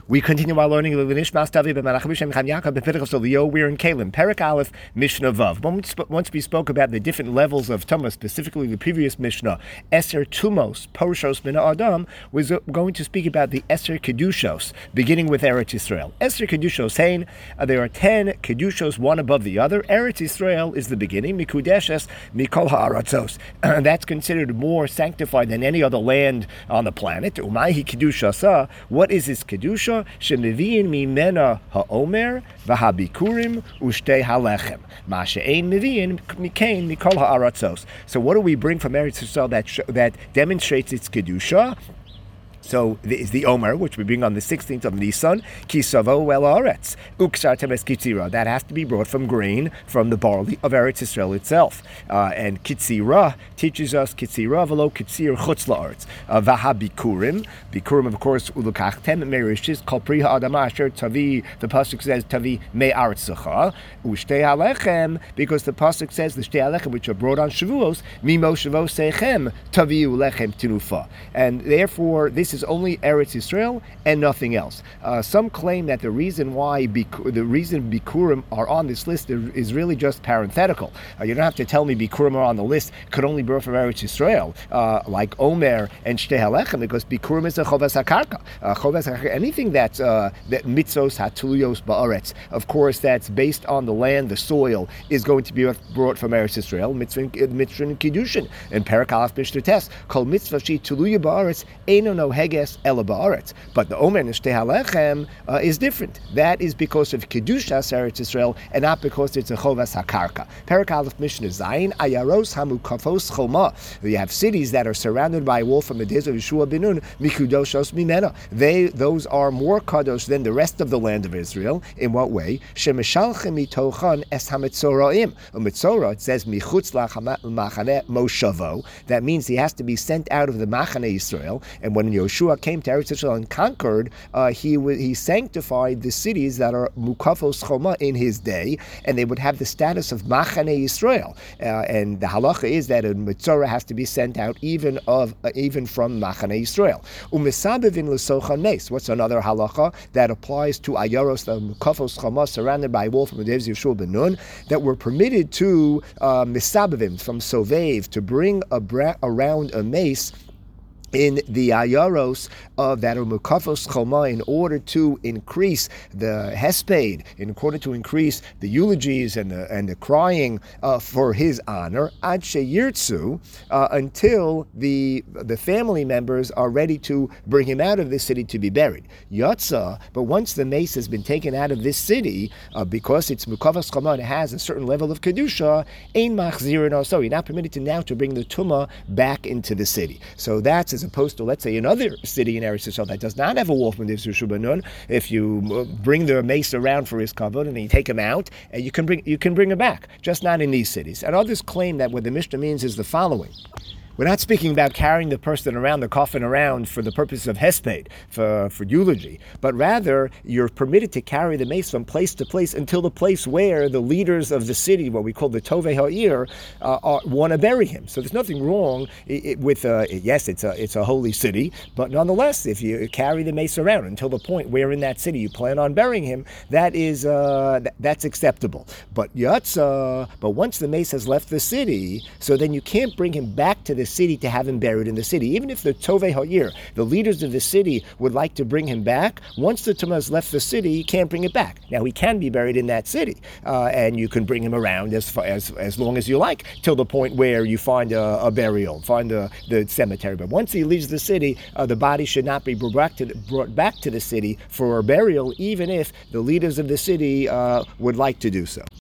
We continue our learning of the Nishmas Tavi b'Malach B'Shem Chaim Yaakov b'Pidchas Leo. We're in Kalim, Perek Aleph, Mishnah Vav. Once we spoke about the different levels of Tumah, specifically the previous Mishnah, Eser Tumos, Porushos Mina Adam, was going to speak about the Eser Kedushos, beginning with Eretz Yisrael. Eser Kedushos, saying there are 10 Kedushos, one above the other. Eretz Yisrael is the beginning, Mikudeshes Mikol Ha'aratzos. That's considered more sanctified than any other land on the planet. Umayhi Kedushasa, what is this Kedusha? Shemiviin mimena ha'omer v'habikurim u'shtei halechem. Ma she'ein miviin mikein mikol ha'aratzos. So what do we bring from Eretz Yisrael that demonstrates its Kedusha? So is the Omer, which we bring on the 16th of Nisan, Kisavo el Aretz, Uksar Temes Kitzira. That has to be brought from grain, from the barley of Eretz Yisrael itself. And Kitzira teaches us Kitzira velo Kitzir Chutz La'aretz. Vahabikurim, Bikurim, of course, Ulukachtem, Merishis, Kol Pri Ha'adama Asher Tavi, the Pasuk says Tavi Me'aretzecha, U'shtei Halechem, because the Pasuk says the Shtei Halechem, which are brought on Shavuos, Mimo Shavuos Sechem, Tavi Ulechem Tinufa. And therefore, this is only Eretz Yisrael and nothing else. Some claim that the reason Bikurim are on this list is really just parenthetical. You don't have to tell me Bikurim are on the list, could only be from Eretz Yisrael, like Omer and Shtei Halechem, because Bikurim is a Chovas HaKarka. Anything that mitzvos hatuliyos ba'aretz, of course, that's based on the land, the soil, is going to be brought from Eretz Yisrael, mitzvah and kiddushin. And Perek Aleph Mishnah Tes, Kol mitzvah shi tuluya ba'aretz, eino no heges ela ba'aretz. But the Omer and Shtei Halechem is different. That is because of Kedushas Eretz Yisrael and not because it's a Chovas HaKarka. Perek Aleph Mishnah Zayin, Ayaros hamukafos choma. You have cities that are surrounded by a wall from the days of Yeshua ben Nun, mikudoshos mimena. Those are more kadosh than the rest of the land of Israel. In what way? Shemeshalchem mitochan es hametzoraim. A metzora, it says michutz la'machane moshavo. That means he has to be sent out of the Machane Yisrael. And when Yeshua came to Eretz Yisrael and conquered, he sanctified the cities that are mukafos choma in his day, and they would have the status of Machane Yisrael. And the halacha is that a metzora has to be sent out even from Machane Yisrael. Umesabevin l'sochan meis. What's another halacha that applies to Ayaros, the mukafos choma, surrounded by a wall from the days of Yeshua ben Nun, that were permitted to misabevim from Sovev to bring around a mace in the ayaros that are mukafos choma, in order to increase the hesped, in order to increase the eulogies and the crying for his honor, ad sheyirtzu, until the family members are ready to bring him out of this city to be buried. Yatsa, but once the mace has been taken out of this city, because it's mukafos choma and it has a certain level of kedusha, ein machzirin also, you're not permitted to bring the tumah back into the city. So that's as opposed to, let's say, another city in Eretz Yisrael that does not have a wall from the Yeshua ben Nun. If you bring the mace around for his kavod and then you take him out, and you can bring him back, just not in these cities. And others claim that what the Mishnah means is the following. We're not speaking about carrying the person around, the coffin around, for the purpose of hesped, for eulogy, but rather you're permitted to carry the mace from place to place until the place where the leaders of the city, what we call the Tovei Ha'ir, want to bury him. So there's nothing wrong with, yes, it's a holy city, but nonetheless, if you carry the mace around until the point where in that city you plan on burying him, that's acceptable. But once the mace has left the city, so then you can't bring him back to the city to have him buried in the city. Even if the Tovei Ha'ir, the leaders of the city, would like to bring him back, once the tumah has left the city, you can't bring it back. Now, he can be buried in that city, and you can bring him around as long as you like, till the point where you find a burial, find the cemetery. But once he leaves the city, the body should not be brought back to the city for a burial, even if the leaders of the city would like to do so.